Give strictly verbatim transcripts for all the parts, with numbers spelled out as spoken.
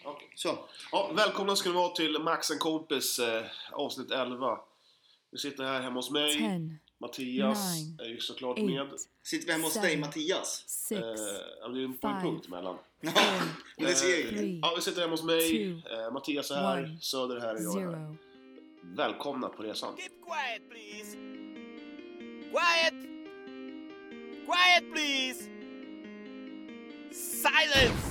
Okay. Så. Ja, välkomna ska ni vara till Max and Kompis eh, avsnitt elva. Vi sitter här hemma hos mig. ten, Mattias nine, är ju såklart eight, med. Sitter vi hemma hos dig, Mattias? Six, eh, ja, det är en five, punkt mellan. Ja, det ser jag ju. Ja, vi sitter hemma hos mig. Two, eh, Mattias är här. One, Söder här och jag är här. Välkomna på resan. Keep quiet, please. Quiet. Quiet, please. Silence.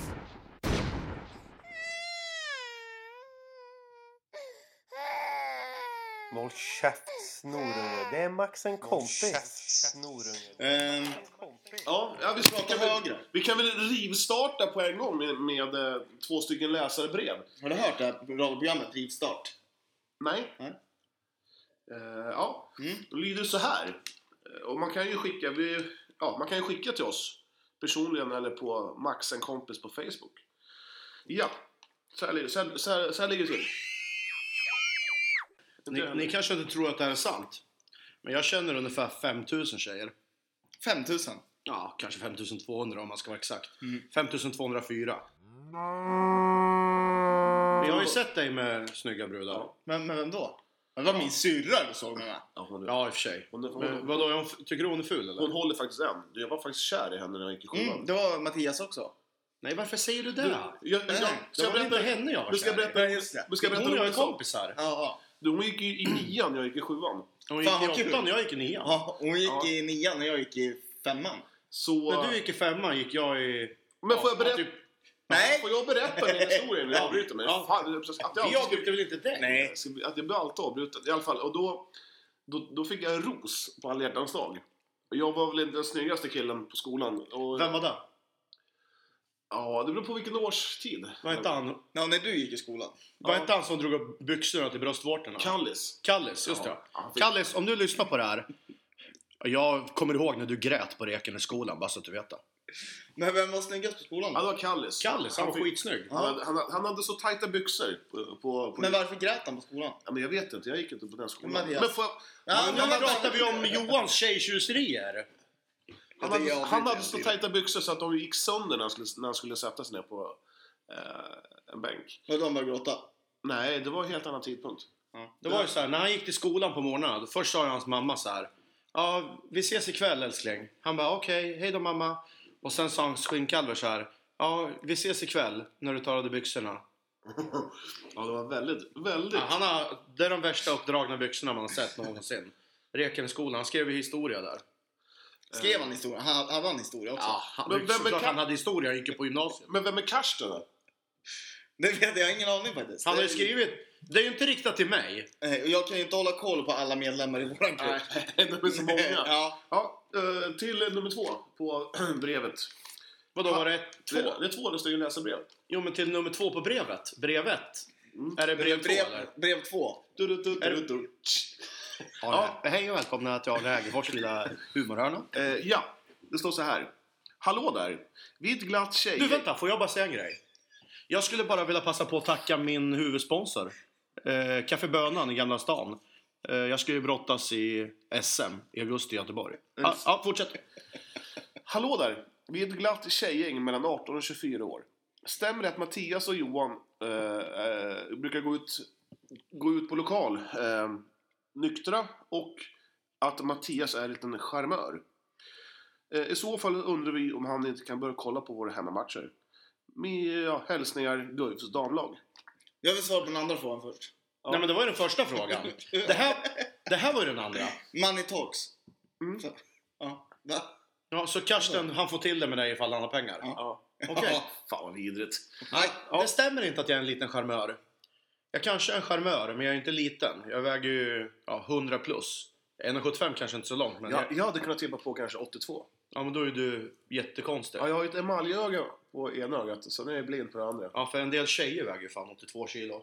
Håll käft, snorunge. Det är Max en kompis. Um, ja, ja, vi, vi, kan väl, vi kan väl rivstarta på en gång med, med eh, två stycken läsarbrev. Har du hört det här radioprogrammet Rivstart? Nej. Nej. Uh, ja, mm. Då lyder det så här. Och man kan ju skicka vi, ja, man kan ju skicka till oss personligen eller på Max en kompis på Facebook. Ja, så här, så här, så här, så här ligger det till. Ni, ni kanske inte tror att det här är sant, men jag känner ungefär fem tusen tjejer. fem tusen? Ja, kanske fem tusen tvåhundra om man ska vara exakt. Mm. fem tusen tvåhundrafyra. Jag har ju sett dig med snygga brudar. Ja. Men, men vem då? Det var min syrra du såg med. Ja, hon är, ja, i och för sig. Hon är, hon, men, vadå, hon, tycker du hon är ful eller? Hon håller faktiskt än. Jag var faktiskt kär i henne när jag gick i sjuan. Mm, det var Mattias också. Nej, varför säger du det? Du, jag, jag, Nej, jag, det var inte henne jag var du ska berätta, Nej, just det. Du ska berätta hon och jag är kom. kompisar. Ja, ja. Du, hon gick i, i nian, jag gick i sjuan. Hon gick Fan, i åttan, jag gick i nian. Ja, hon gick ja. i nian när jag gick i femman. Så... När du gick i femman gick jag i... Men får jag berätta... Typ... Nej! Får jag berätta den historien när jag avbryter mig? Ja. Fan, att jag Vi avbryter väl inte dig? Nej. Att jag blir alltid avbruten. I alla fall. Och då, då, då fick jag en ros på alla hjärtans dag. Och jag var väl inte den snyggaste killen på skolan. Och... Vem var det? Ja, det beror på vilken årstid. Vad hette han? Ja, när du gick i skolan. Vad hette han som drog upp byxorna till bröstvårtorna? Kallis. Kallis, just ja. det. Ja, fick... Kallis, om du lyssnar på det här. Jag kommer ihåg när du grät på Reken i skolan, bara så att du vet det. Men vem var snyggast på skolan? Ja, det var Kallis. Kallis, han var fick... skitsnygg. Ja. Han, han, han hade så tajta byxor på, på, på... Men varför grät han på skolan? Ja, men jag vet inte, jag gick inte på den skolan. Men, men får jag... Ja, men nu pratar vi om Johans tjejtjuserier. Han hade, han hade så tajta byxor så att de gick sönder när han skulle, när han skulle sätta sig ner på eh, en bänk. Och de började gråta? Nej, det var en helt annan tidpunkt. Ja. Det var ju så här, när han gick till skolan på morgonen, först sa hans mamma så här: ja, vi ses ikväll älskling. Han bara, okej, okay, hej då mamma. Och sen sa han skinnkalver så här: ja, vi ses ikväll när du tar av dig byxorna. Ja, det var väldigt, väldigt... Ja, han har, det är de värsta uppdragna byxorna man har sett någonsin. Reken i skolan, han skrev ju historia där. Skrev han historia? Han hade han historia också? Ja, han, men vem såklart är Ka- han hade historia, han gick ju på gymnasiet. Men vem är Karsten då? Det vet jag, jag har ingen aning faktiskt. Han har ju skrivit, det är ju inte riktat till mig. Och jag kan ju inte hålla koll på alla medlemmar i våran grupp. Nej, de är så många. Ja. Ja, till nummer två på brevet. Vadå, var det ett, två? Det, det är två, det står ju läsarbrev. Jo, men till nummer två på brevet. Brevet. Mm. Är det brev, brev två eller? Brev två. Du, du, du, Är du, det- du. Ja, hej och välkomna till Arne Hägerfors lilla humorhörna. Eh, ja, det står så här. Hallå där. Vid glatt tjej. Du, vänta, får jag bara säga en grej? Jag skulle bara vilja passa på att tacka min huvudsponsor. Eh, Café Bönan i Gamla stan. Eh, jag ska ju brottas i S M i augusti i Göteborg. Ja, ah, ah, fortsätt. Hallå där. Vi är ett glatt tjejgäng mellan arton och tjugofyra år. Stämmer det att Mattias och Johan eh, eh, brukar gå ut, gå ut på lokal eh, nyktra och att Mattias är en liten charmör? Eh, I så fall undrar vi om han inte kan börja kolla på våra hemmamatcher. Med ja, hälsningar Guifs damlag. Jag vill svara på den andra frågan först. Ja. Nej, men det var ju den första frågan. Det här, det här var ju den andra. Money talks. Mm. Så, ja. Va? Ja, så Karsten, han får till det med dig ifall han har pengar. Ja. Ja. Okej. Ja. Fan vad vidrigt. Nej. Det stämmer inte att jag är en liten charmör. Jag kanske är en charmör, men jag är inte liten. Jag väger ju ja, hundra plus. en komma sjuttiofem kanske inte så långt, men Jag, jag, jag hade kunnat tippa på kanske åttiotvå. ja, men då är du jättekonstig. Ja, jag har ju ett emaljöga på ena ögat, så nu är jag blind på det andra. Ja, för en del tjejer väger ju fan åttiotvå kilo.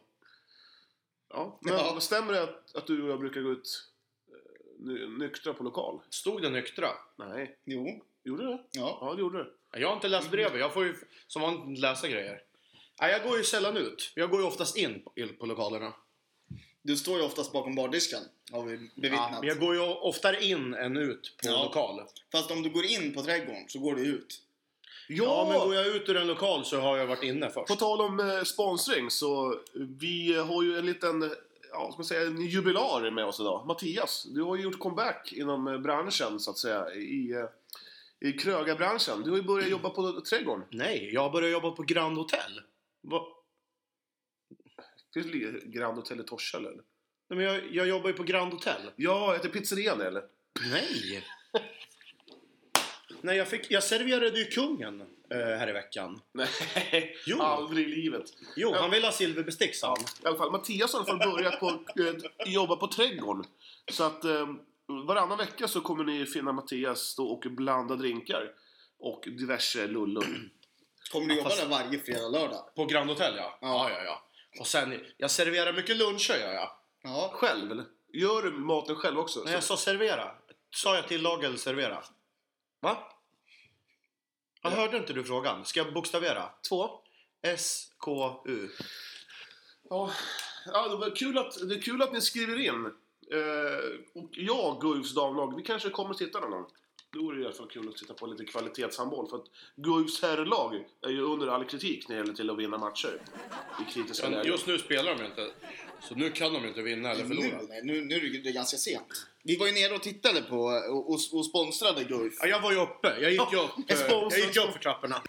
Ja, men Ja. stämmer det att, att du och jag brukar gå ut eh, ny, nyktra på lokal? Stod det nyktra? Nej. Jo. Gjorde det? Ja. Ja, det gjorde det. Jag har inte läst brevet, jag får ju som vanligt läsa grejer. Nej, jag går ju sällan ut. Jag går ju oftast in på, på lokalerna. Du står ju oftast bakom bardisken, har vi Ja, bevittnat. men jag går ju oftare in än ut på Ja. lokal. Fast om du går in på trädgården så går du ut. Ja, men går jag ut ur en lokal så har jag varit inne först. På tal om eh, sponsring så vi har ju en liten, ja, ska man säga, en jubilar med oss idag. Mattias, du har ju gjort comeback inom eh, branschen så att säga, i, eh, i krögarbranschen. Du har ju börjat jobba på trädgården. Nej, jag började jobba på Grand Hotel. Va? Finns det Grand Hotel i Torshäll eller? Nej, men jag, jag jobbar ju på Grand Hotel. Ja, heter pizzerian eller? Nej. Nej, jag, fick, jag serverade ju kungen eh, här i veckan. Nej, Jo. aldrig i livet. Jo, han vill ha silverbestick, sa han. I alla fall, Mattias har i alla fall börjat på, eh, jobba på trädgården. Så att eh, varannan vecka så kommer ni finna Mattias stå och blanda drinkar. Och diverse lullun. Kommer du jobba fast- där varje fredag, lördag? På Grand Hotel, ja. Ja, ja, ja. Och sen, jag serverar mycket luncher, gör jag. Ja. Själv eller? Gör du maten själv också? Nej, jag sa servera. Sa jag tillaga eller servera? Va? Jag hörde inte du frågan. Ska jag bokstavera? Två. S K U. Ja, ja det, var kul att, det är kul att ni skriver in. Eh, och jag, Guifs damlag, vi kanske kommer att titta någon gång. Då vore det i alla fall kul att titta på lite kvalitetshandboll. För att Guifs herrlag är ju under all kritik när det gäller till att vinna matcher. I kritiska lägen. Just nu spelar de inte. Så nu kan de inte vinna eller förlora. Nu, nej, nu, nu är det ganska sent. Vi var ju nere och tittade på och, och, och sponsrade Guif. Ja, jag var ju uppe. Jag gick ju upp, en sponsor- jag gick upp för trapporna.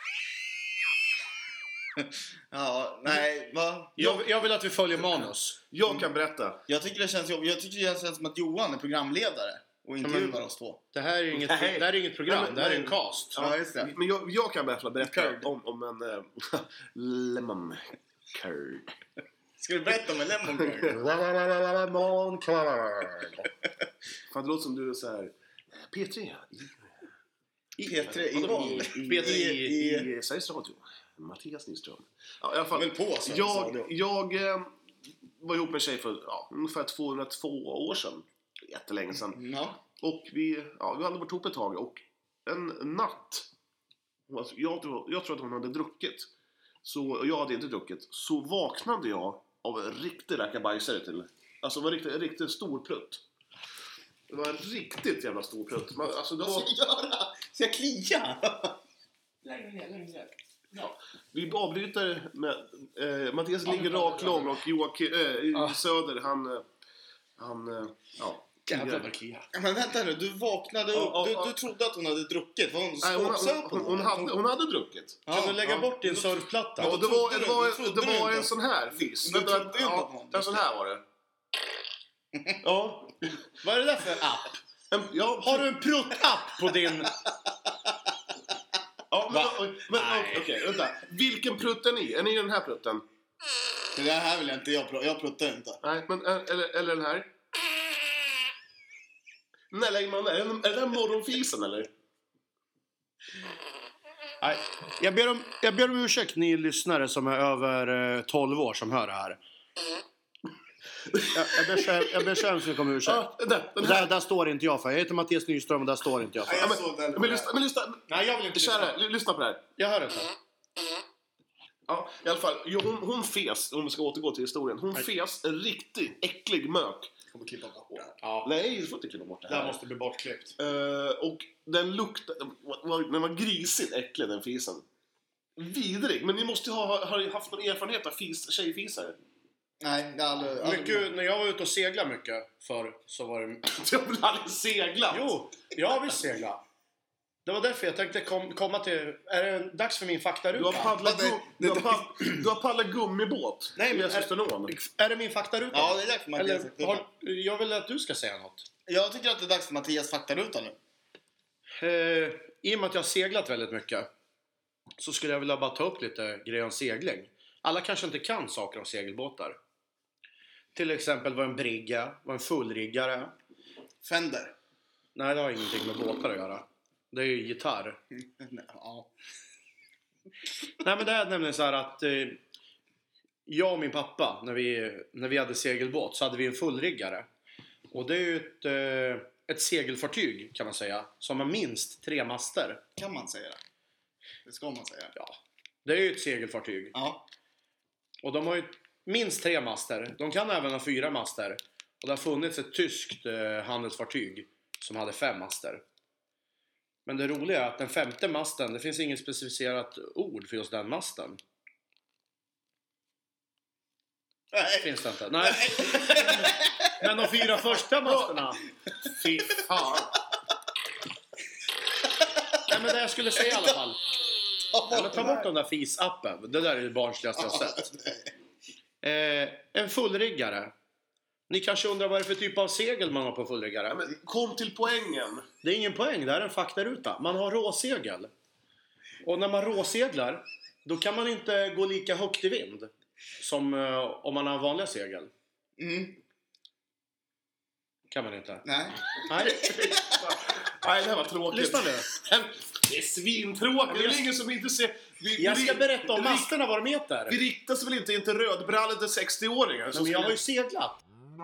Ja, nej, va? Jag, jag vill att vi följer manus. Jag kan berätta. Jag tycker det känns jobbigt. Jag tycker det känns som att Johan är programledare och intervjuar men- oss två. Det här är inget, Nej. det här är inget program. Nej, men- det här är en nej. cast. Ja, just det. Men jag, jag kan berätta, berätta Curd. om, om en äh, lemon curd. Ska du berätta om en lemon curd? Lemon curd. Fan, det låter som du är så här P tre. P tre i Vadå? i, P tre i, i, I, i Sveriges Radio. Mattias Nyström. Ja, i alla fall. Men på Sveriges jag, Radio. jag eh, var ihop med en tjej för ja, ungefär tvåhundratvå år sedan. Jättelänge sedan. Ja. Och vi, ja, vi hade varit ihop ett tag. Och en natt, alltså, jag, tror- jag tror att hon hade druckit. Så, och jag hade inte druckit. Så vaknade jag av en riktig rackabajsare till. Alltså det var en riktigt, en riktigt stor prutt. Det var en riktigt jävla stor prutt. Man, alltså, det Vad var, ska jag göra? Ska jag klia? längre ner, längre ner. Ja. Vi avbryter med eh, Mattias ligger rak lång och Joakim eh, Ah. Söder han eh, han eh, ja. Jävlar vad kia. Men vänta nu, du vaknade upp. Ja, ja, Du, ja. du trodde att hon hade druckit. Var hon Nej, hon, småsöp hon, hon, hon, hade, hon hade druckit. Ja, Kan du lägga ja. bort din surfplatta? Ja, och det var, trodde det du- var, du trodde det du var inte. en sån här fis. Du Vänta, trodde inte att ja, hon- en sån här var det. Ja. Vad är det där för app? En, ja, Har du en prutt-app på din... ja, men, Va? oj, men, Nej. okej, vänta. Vilken prutt är ni? Är ni den här prutten? Det där här vill jag inte, jag, pr- jag pruttar inte. Nej, men eh, eller, eller den här? Nej, lägger man, är, det, är det den morgonfisen eller? Nej. Jag, ber om, jag ber om ursäkt ni lyssnare som är över eh, tolv år som hör det här. Jag, jag ber så- jag ber så hemskt mycket om ursäkt. Ja, den, den här. Där, där står inte jag för. Jag heter Mattias Nyström och där står inte jag för. Nej, Ja, jag såg den. men, men, lyssna, men lyssna. Nej, jag vill inte Kära, l- lyssna på det här. Jag hör inte. Ja, i alla fall. Jo, hon, hon fes, om vi ska återgå till historien. Hon fes en riktig äcklig mök. Jag kommer klippa bort det här. Ja, Nej, du får inte klippa bort det det här. här måste bli bortklippt. Eh, och den luktade... Den var grisigt äcklig, den fisen. Vidrig. Men ni måste ju ha, ha haft någon erfarenhet av fis, tjejfisar. Nej, det är aldrig... aldrig- Mycket, när jag var ute och seglade mycket för så var det... Jag vill aldrig segla. Jo, jag vill segla. Det var därför jag tänkte kom, komma till... Är det dags för min Du har faktaruta? paddlat, Nej, gum, du har padd, du har paddlat gummibåt. Nej, men i är- Östersjön. Är det min faktaruta? Ja, det är dags för Mattias Eller, faktaruta. har, jag vill att du ska säga något. Jag tycker att det är dags för Mattias faktaruta nu. Eh, I och med att jag har seglat väldigt mycket så skulle jag vilja bara ta upp lite grejer om segling. Alla kanske inte kan saker om segelbåtar. Till exempel vad en brigga, vad en fullriggare är. Fender. Nej, det har ingenting med båtar att göra. Det är ju gitarr. Ja. Nej, men det är nämligen så här att eh, jag och min pappa, när vi, när vi hade segelbåt så hade vi en fullriggare. Och det är ju ett, eh, ett segelfartyg kan man säga, som har minst tre master. Kan man säga det? Det ska man säga. Ja, det är ju ett segelfartyg. Ja. Och de har ju minst tre master. De kan även ha fyra master. Och det har funnits ett tyskt eh, handelsfartyg som hade fem master. Men det roliga är att den femte masten, det finns inget specificerat ord för just den masten. Nej. Finns det inte? Nej. Men de fyra första masterna. Fy fan. Nej, men det jag skulle säga i alla fall. Ja, men ta bort den där fis-appen. Det där är det barnsligaste jag har sett. Eh, en fullriggare. Ni kanske undrar vad det är för typ av segel man har på fullriggare. Men kom till poängen. Det är ingen poäng, det här är en faktaruta. Man har råsegel. Och när man råseglar, då kan man inte gå lika högt i vind som eh, om man har vanliga segel. Mm. Kan man inte. Nej. Nej, Nej, det här var tråkigt. lyssna nu. Det är svintråkigt. Det är ingen som inte ser... Vi, Jag ska vi, berätta om vi, masterna vad de heter. Vi riktas väl inte in till rödbrallade sextio-åringar? som Men jag har skulle- ju seglat.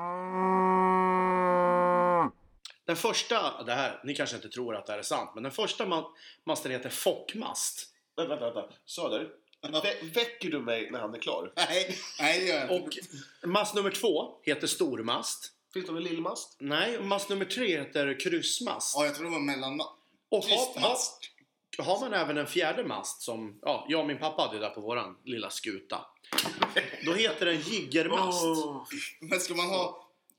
Den första, det här, ni kanske inte tror att det här är sant, men den första ma- masten heter fockmast. Vänta, vänta, vänta. Söder, vä- väcker du mig när han är klar? Nej, nej det gör jag inte. Och mast nummer två heter stormast. Finns det någon lillmast? Nej, och mast nummer tre heter kryssmast. Ja, jag tror det var mellanmast. Och har, har, Kristmast. har man även en fjärde mast som, ja, jag och min pappa hade där på våran lilla skuta. Då heter den jiggermast. Åh. Men ska man ha...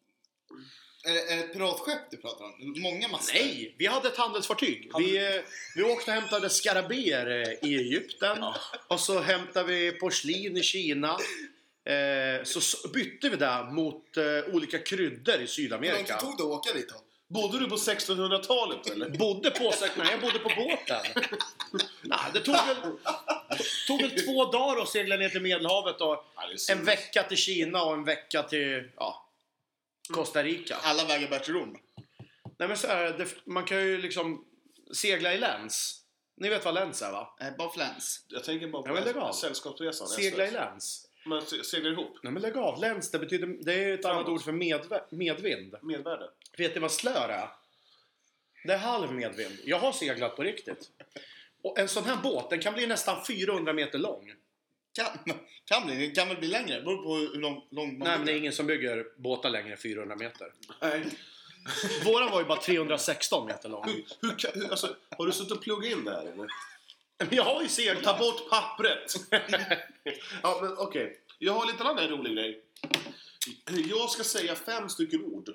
Är det, är det ett piratskepp du pratar om? Många master? Nej, vi hade ett handelsfartyg. Vi, eh, vi åkte och hämtade skarabéer eh, i Egypten. Och så hämtade vi porslin i Kina. Eh, så s- bytte vi det mot eh, olika kryddor i Hur långt Sydamerika. tog det att åka dit då? Bodde du på sextonhundratalet eller? Bodde på sig, nej jag bodde på båten. Nej, det tog väl, tog väl två dagar att segla ner till Medelhavet och Ja, det är så- en vecka till Kina och en vecka till ja, Costa Rica. Alla vägar bär till Rom. Nej men så här, det, man kan ju liksom segla i läns. Ni vet vad läns är va? Eh, bara fläns. Jag tänker bara på Ja, men lägg av. Sällskapsresan. Segla i S O S. läns. Man se- seglar ihop. Nej men lägg av, läns det betyder, det är ett annat ord för medv- medvind. Medvärde. Vet ni vad slör är? Det är halv medvind. Jag har seglat på riktigt. Och en sån här båt, den kan bli nästan fyrahundra meter lång. Kan, kan bli, det kan väl bli längre. Beror på hur lång, lång man Nej men det är bygger. ingen som bygger båtar längre än fyrahundra meter. Nej. Våran var ju bara trehundrasexton meter lång. Hur, hur, kan- hur, alltså, har du suttit och pluggat in det här eller? Men jag har ju Ta seglat. bort pappret! Ja, men okej. Jag har lite annan rolig grej. Jag ska säga fem stycken ord.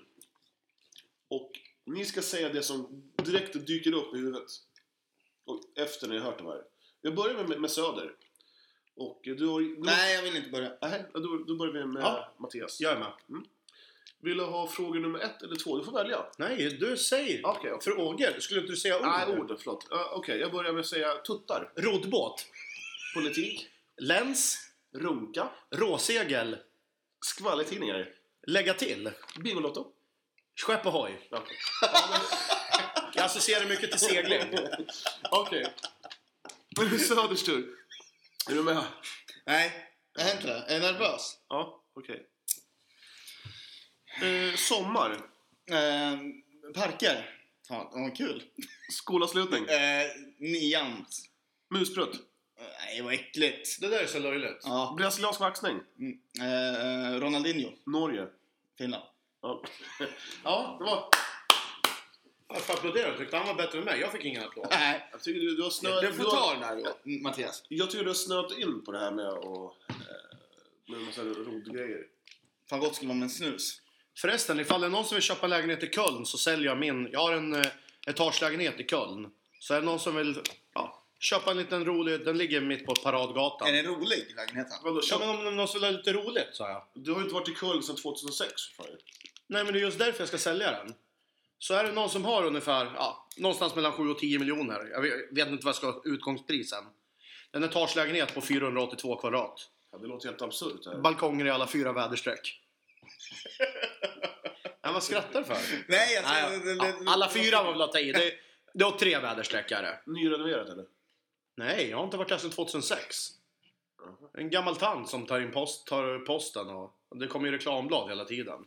Och ni ska säga det som direkt dyker upp i huvudet. Och efter när ni har hört det här. Jag börjar med, med Söder. Och du har... Du, Nej, jag vill inte börja. Nej, då, då börjar vi med Ja. Mattias. Jag är med. Vill du ha fråga nummer ett eller två? Du får välja. Nej, du säger Okej, okej. frågor. Skulle inte du säga ord? Nej, ord. Förlåt. Uh, okej, jag börjar med att säga tuttar. Roddbåt. Politik. Läns. Runka. Råsegel. Skvallertidningar. Lägga till. Bingolotto. Skepp och hoj. Okej. Jag associerar mycket till segling. Okej. Nu är det Söders tur. Är du med? Nej, jag är inte det. Är jag nervös? Ja, okej. Eh, sommar. Eh, parker. Fan, vad kul. Skolavslutning. Eh, nian. Musprutt. Eh, nej, vad äckligt. Det där är så löjligt. Ja. Brasiliansk vaxning. Mm. Eh, Ronaldinho. Norge. Finland. Ja, ja det var... Jag får applådera. Jag tyckte han var bättre än mig. Jag fick ingen applåd. Nej, Jag tycker du, du har snöat... du får du har- ta den här då, Mattias. Jag tycker du har snöat in på det här med att... Eh, med en massa rodgrejer. Fan gott skulle vara med en snus. Förresten, ifall det är någon som vill köpa lägenhet i Köln så säljer jag min. Jag har en eh, etagelägenhet i Köln. Så är det någon som vill ja, köpa en liten rolig. Den ligger mitt på Paradgatan. Är det rolig lägenheten? Vadå, Ja, köp... men om någon vill ha lite roligt, sa jag. Du har ju inte varit i Köln sedan tjugohundrasex. Fan. Nej, men det är just därför jag ska sälja den. Så är det någon som har ungefär, ja, någonstans mellan sju och tio miljoner. Jag vet, vet inte vad jag ska ha utgångsprisen. En etagelägenhet på fyrahundraåttiotvå kvadrat. Ja, det låter helt absurt. Här. Balkonger i alla fyra väderstreck. Ja, vad skrattar du för? Nej, jag Nej, tror... ja, ja, alla fyra var väl att ta i. Det, det var tre väderstreck är det. Nyrenoverat eller? Nej, jag har inte varit där sedan tjugohundrasex. En gammal tant som tar in post, tar posten och det kommer ju reklamblad hela tiden.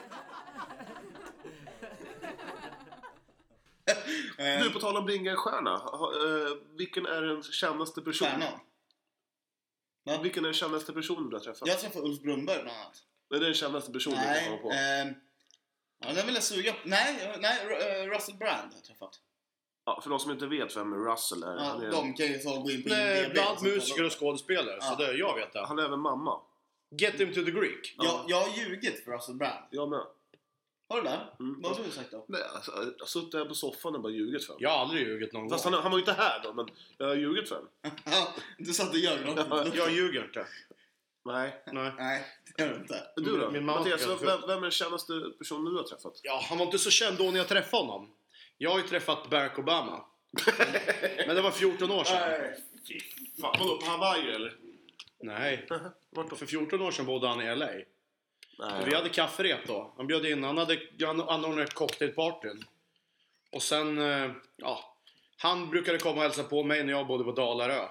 Du, på tal om bringa en stjärna. Ha, eh, vilken är den kändaste personen? Stjärnan. Va? Vilken är den kändaste personen du har träffat? Jag träffade Ulf Brunnberg bland annat. Är det den kändaste personen du Nej, kan komma på? ehm, ja, den vill jag suga på. Nej, nej, Ru- eh, Russell Brand har jag träffat. Ja, för de som inte vet vem Russell är. Ja, han, är de kan ju ta och gå in på Nej, IMDb. bland annat och så musiker kolla. och skådespelare. Ja. Så det, jag vet det. han är även mamma. Get him to the Greek. Jag, jag har ljugit för Russell Brand. Jag med. Har du det? Mm. Vad har du sagt då? Nej, alltså, jag har suttit här på soffan och bara ljugit för honom. Jag har aldrig ljugit någon Fast gång. han, han var ju inte här då, men jag har ljugit för honom. Ja, du satt och ljög något. Jag ljuger inte. Nej. Nej. Nej, det gör du inte. Du då? Min mamma Mattias, tycker att- vem, vem är den kändaste personen du har träffat? Ja, han var inte så känd då när jag träffade honom. Jag har ju träffat Barack Obama. Men det var fjorton år sedan. Fan, vadå, på Hawaii eller? Nej. För fjorton år sedan bodde han i L A. Nej. Och vi hade kafferep då. Han bjöd in, han hade han anordnade ett cocktailpartyn. Och sen, eh, ja. Han brukade komma och hälsa på mig när jag bodde på Dalarö.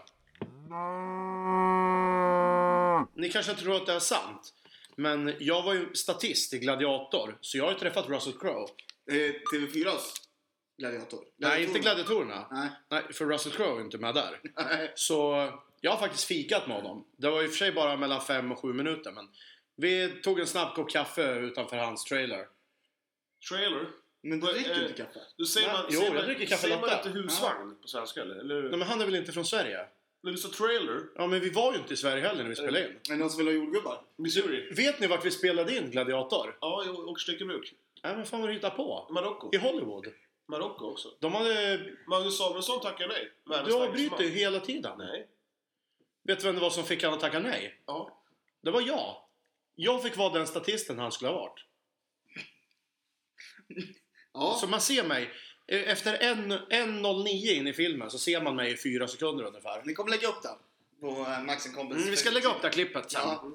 Ni kanske tror att det är sant. Men jag var ju statist i Gladiator. Så jag har ju träffat Russell Crowe. Eh, T V fyras gladiator. Nej, inte gladiatorerna. Nej. Nej, för Russell Crowe är inte med där. Nej. Så jag har faktiskt fikat med honom. Det var i och för sig bara mellan fem och sju minuter. Men vi tog en snabb kopp kaffe utanför hans trailer. Trailer? Men du Vad, dricker eh, inte kaffe? Du säger Nej, man, jo, säger jag man, dricker kaffe säger man latte. inte husvagn på svenska eller? eller? Nej, men han är väl inte från Sverige? När du sa trailer? Ja, men vi var ju inte i Sverige heller när vi spelade in. Är det någon som vill ha jordgubbar? Missouri? Vet ni vart vi spelade in Gladiator? Ja, jag åker styckebruk. Nej, men fan vad du hittar på. Marocko. I Hollywood. Marocko också. De hade... Magnus Samuelsson tackar nej. Världens Du starkaste avbryter ju man. hela tiden. Nej. Vet du vem det var som fick han att tacka nej? Ja. Det var jag. Jag fick vara den statisten han skulle ha varit. Ja. Så man ser mig. eh, Efter en noll nio in i filmen så ser man mig i fyra sekunder ungefär. Ni kommer lägga upp den på eh, Max and Compens. Mm, vi ska lägga upp det här klippet sen. Ja.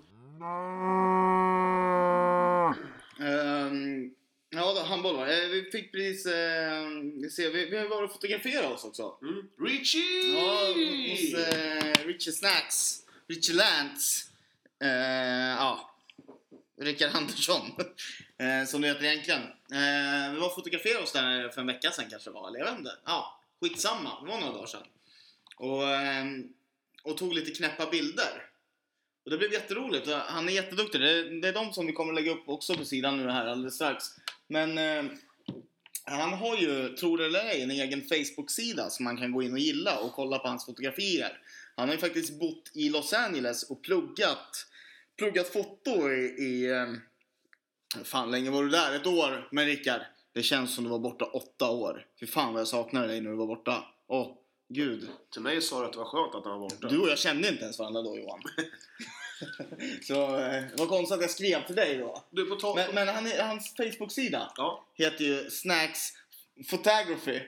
Ehm, ja, då, handboll va? Eh, Vi fick precis eh, vi, ser, vi, vi har varit och fotograferat oss också. Mm. Richie! Ja, hos eh, Richie Snacks. Richie Lantz. Eh, ja. Rickard Andersson. eh, som det heter egentligen. Eh, vi var och fotograferade oss där för en vecka sedan kanske var. Eller jag vet inte. Ja, skitsamma. Det var några dagar sedan. Och, eh, och tog lite knäppa bilder. Och det blev jätteroligt. Han är jätteduktig. Det är, det är de som vi kommer lägga upp också på sidan nu här alldeles strax. Men eh, han har ju, tror det eller ej, en egen Facebook-sida som man kan gå in och gilla och kolla på hans fotografier. Han har ju faktiskt bott i Los Angeles och pluggat, pluggat foto i, i eh, fan länge var du där? Ett år. Men Rickard, det känns som du var borta åtta år. Fy fan vad jag saknade dig när du var borta. Åh, gud. Till mig sa du att det var skönt att han var borta. Du och jag kände inte ens varandra då, Johan. Så eh, det var konstigt att jag skrev till dig då. Du, på tal... Men, men han, är- hans Facebook-sida Ja. heter ju Snacks Photography.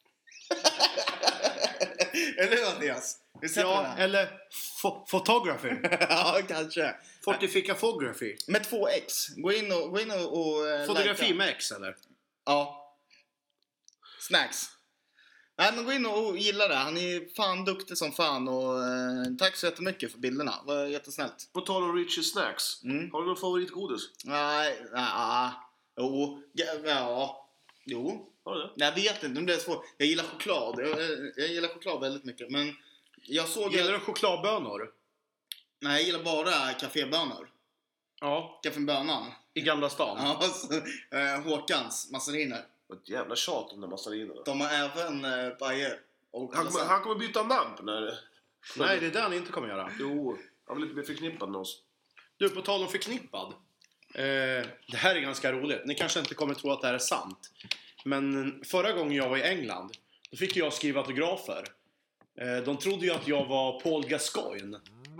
Eller hur, Mattias? Vi sätter Ja, den. eller fo- photography. Ja, kanske. Fortificafography. Med två X. Gå in och... Gå in och, och eh, Fotografi likea. med X eller? Ja. Snacks. Nej, men gå in och gilla det. Han är fan duktig som fan. Och eh, tack så jättemycket för bilderna. Det var jättesnällt. På tal om Richie Snacks. Mm. Har du någon favoritgodis? Nej, nej. Jo. Ja, ja. Jo. Har du det? Nej, jag vet inte. Det blir svårt. Jag gillar choklad. Jag, jag gillar choklad väldigt mycket. Men jag såg... Gillar du chokladbönor? Nej, jag gillar bara kafébönor. Ja. Kaffebönan. I Gamla stan? Ja, så, eh, Håkans massariner. Ett jävla tjat om de massarinerna. De har även eh, bajer. Och Han, kommer- han kommer byta namn när... Nej, det är det han inte kommer göra. Jo, han vill inte bli förknippad med oss. Du, på tal om förknippad. Eh, det här är ganska roligt. Ni kanske inte kommer tro att det här är sant. Men förra gången jag var i England, då fick jag skriva autografer. Eh, de trodde ju att jag var Paul Gascoigne.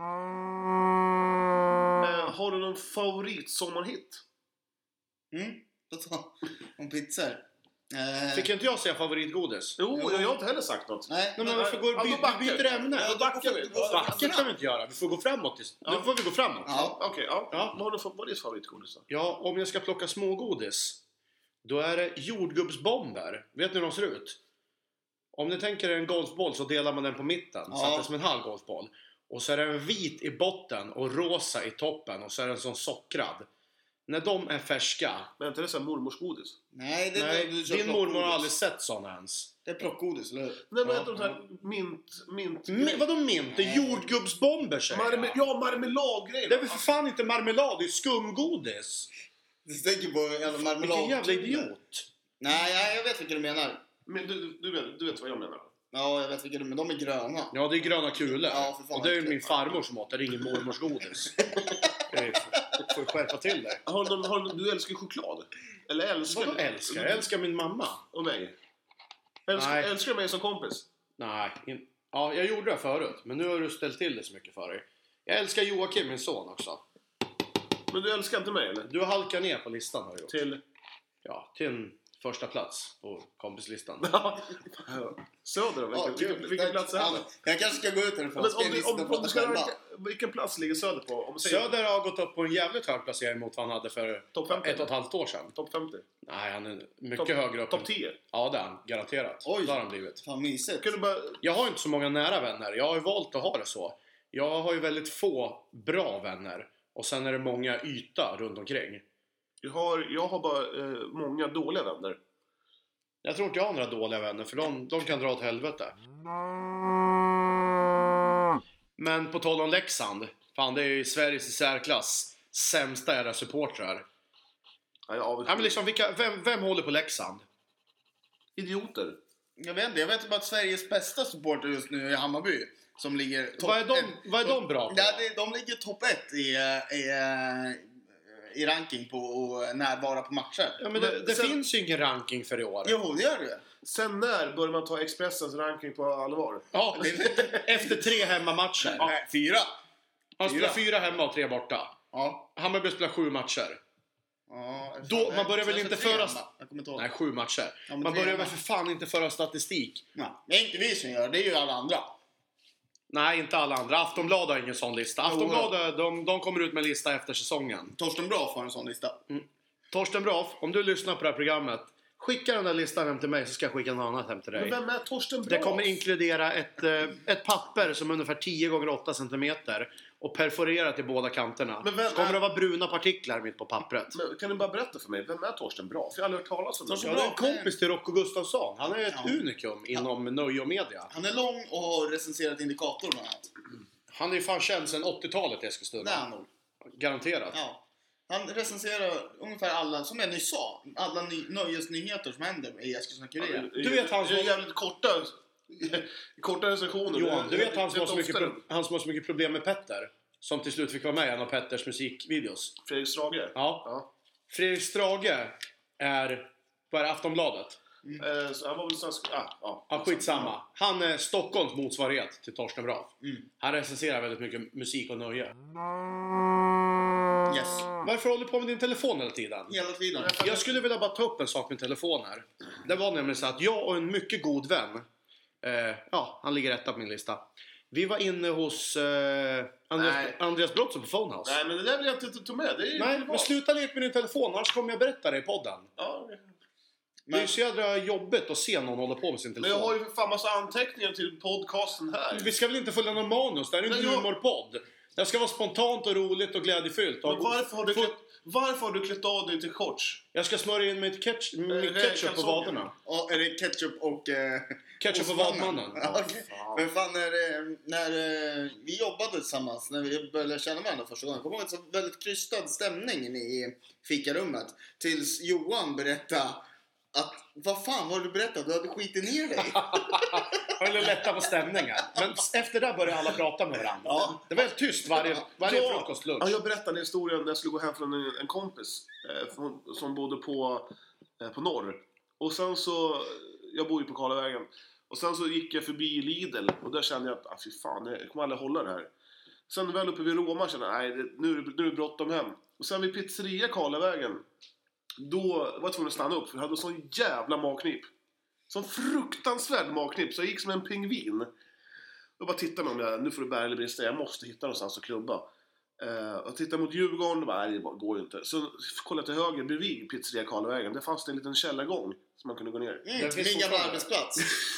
Eh, har du någon favoritsommarhit? Mm, på tal om pizzor. Eh, Fick inte jag säga favoritgodis? Jo, Jo. jag har inte heller sagt något. Nej, Nej, men varför går Ja, då by, backar byter vi. ämne? Ja, då backar vi. Backa kan vi inte göra. Vi får gå framåt. ist- Ja. Nu får vi gå framåt. Ja. Okej, ja. Ja. Vad har du för, vad är ditt favoritgodis då? Ja, om jag ska plocka smågodis, då är det jordgubbsbomber. Vet ni hur de ser ut? Om ni tänker er en golfboll så delar man den på mitten, Ja. så att det är som en halv golfboll. Och så är det en vit i botten och rosa i toppen och så är den som sockrad. När de är färska. Men är inte det så här mormorsgodis? Nej, det är Nej, du kör din mormor har plockgodis. aldrig sett sådana ens. Det är plockgodis, eller hur? Nej, men Ja, heter de så här mint... mint Men, vadå mint? Det är jordgubbsbomber säger Marme, jag. ja, marmeladgrejer. Det är väl för fan inte marmelad, det är skumgodis. Du tänker på en jävla marmelad. Vilken jävla idiot. Nej, jag, jag vet vilka du menar. Men du, du, vet, du vet vad jag menar? Ja, jag vet vilka du, men de är gröna. Ja, det är gröna kulor. Ja, för fan, och det är ju äckligt. min farmor som åt. Det är ingen mormors godis. Det är- får skärpa till dig. Har du, har du, du älskar ju choklad? Eller älskar Vadå älskar? Jag älskar min mamma. Och mig? Älskar, Nej. älskar du mig som kompis? Nej, in... ja, jag gjorde det förut. Men nu har du ställt till det så mycket för dig. Jag älskar Joakim, min son också. Men du älskar inte mig eller? Du halkar ner på listan har du gjort. Till? Ja, till en första plats på kompislistan. Söder då? Vilken, Ja, vilken, kul. vilken plats är Ja, det? Jag kanske ska gå ut härifrån. Men Ska om jag du, lista om, och om du prata ska själva? ranka, vilken plats ligger Söder på? Om du säger Söder har gått upp på en jävligt hög placering mot vad han hade för Topp femtio. ett och ett halvt år sedan. topp femtio? Nej, han är mycket Topp- högre upp. Topp tio? Ja, det är han. Garanterat. Oj. Det har han blivit. Fan mysigt. Kan du bara... Jag har inte så många nära vänner. Jag har ju valt att ha det så. Jag har ju väldigt få bra vänner. Och sen är det många yta runt omkring. Jag har, jag har bara eh, många dåliga vänner. Jag tror inte jag har några dåliga vänner, för de, de kan dra åt helvete. Men på tal om Leksand. Fan, det är ju Sveriges i särklass sämsta era supportrar. Ja, jag avundsjuk. Ja, men liksom, vilka, vem, vem håller på Leksand? Idioter. Jag vet inte, jag vet bara att Sveriges bästa supporter just nu är Hammarby. Som ligger topp Vad är de, ett. vad är de bra på? Ja, det, de ligger topp ett i, eh, i, eh, i ranking på att närvara på matcher. Ja, men det, Men det sen- finns ju ingen ranking för i år. Jo, det gör det. Sen när börjar man ta Expressens ranking på allvar? Ja, efter tre hemmamatcher. Ja. Nej, fyra. Han spelar fyra. fyra hemma och tre borta. Ja. Hammarby spelar sju matcher. Ja, Då- fan, man börjar väl jag inte tror tre föra- hemma. Jag kommer inte ihåg. Nej, sju matcher. Ja, men Man tre börjar hemma. väl för fan inte föra statistik. Nej, det är inte vi som gör det, det är ju alla andra. Nej, inte alla andra. Aftonbladet har ingen sån lista. Aftonbladet, de, de kommer ut med en lista efter säsongen. Torsten Braff har en sån lista. Torsten Braff, om du lyssnar på det här programmet, skicka den där listan hem till mig så ska jag skicka något annat hem till Men dig. vem är Torsten Det Braff? kommer inkludera ett, eh, ett papper som är ungefär tio gånger åtta centimeter och perforerat i båda kanterna. Men vem Så kommer är- det vara bruna partiklar mitt på pappret. Men, kan du bara berätta för mig, vem är Torsten Braff? Jag har aldrig hört talas om Torsten Ja, det. det är en kompis till Rocco Gustafsson. Han är ett Ja. unikum inom nöje och media. Han är lång och har recenserat Indikator bland annat. Han är ju fan känd sedan åttiotalet i Det är Eskilstuna. han nog. Garanterat. Ja. Han recenserar ungefär alla, som jag nyss sa, alla ny, nöjesnyheter som händer i Eskilstuna-Kuriren. Du vet han som- Det är jävligt korta, korta recensioner. Johan, du vet han som, har så Rätt mycket, ofta. pro- han som har så mycket problem med Petter? Som till slut fick vara med i en av Petters musikvideos. Fredrik Strage? Ja. Ja. Fredrik Strage är... Vad är det? Aftonbladet? Eh, så han var väl svensk... Ah, ja. Ja, skitsamma. Han är Stockholms motsvarighet till Torsten Braff. Mm. Han recenserar väldigt mycket musik och nöje. Yes. Varför håller du på med din telefon hela tiden? Hela tiden. Jag skulle vilja bara ta upp en sak med telefon här. Det var nämligen så att jag och en mycket god vän, eh, ja, han ligger etta på min lista. Vi var inne hos eh, Andreas, Nej. Andreas Brottsson på Phonehouse. Nej, men det där vill jag inte ta med. Det är ju Nej, privat. men sluta leka med din telefon, annars kommer jag berätta det i podden. Ja, Det är ju så jädra jobbigt att se någon hålla på med sin men telefon. jag har ju för fan massa anteckningar till podcasten här. Vi ska väl inte följa någon manus, det här är ju en Nej, jag- humorpodd. Det ska vara spontant och roligt och glädjefyllt. Men varför har, du Få- klätt, varför har du klätt av dig till shorts? Jag ska smörja in mitt ketch, Eh, mitt ketchup på kalsonger. vaderna. Och är det ketchup och... Eh, Ketchup på ostmannen? vadmannen. Ja, okej. Men fan, när, eh, när eh, vi jobbade tillsammans, när vi började känna varandra första gången, jag kommer ihåg en så väldigt krystad stämning inne i fikarummet. Tills Johan berättade att, vad fan var det du berättade? Du hade skitit ner dig. Jag ville lätta på stämningen. Men efter det började alla prata med varandra. Ja. Det var helt tyst varje, varje Ja, frukost, lunch. Ja, jag berättade historien när jag skulle gå hem från en, en kompis eh, från, som bodde på, eh, på norr. Och sen så, jag bor ju på Karlavägen. Och sen så gick jag förbi Lidl och där kände jag att, ah, fy fan, jag kommer aldrig hålla det här. Sen väl uppe vid Roma kände jag, nej, det, nu, är det- nu är det bråttom hem. Och sen vid pizzeria Karlavägen, då var jag tvungen att stanna upp för jag hade en sån jävla magknip. Sån fruktansvärd magknip, så jag gick som en pingvin. Jag bara tittade mig om jag, nu får det bära eller brista, jag måste hitta någonstans att klubba. Uh, och tittade mot Djurgården och bara, nej det går ju inte. Så kollade jag till höger bredvid pizzeria Karlavägen, där fanns det en liten källargång som man kunde gå ner. Mm, Det finns min gamla fortfarande. arbetsplats.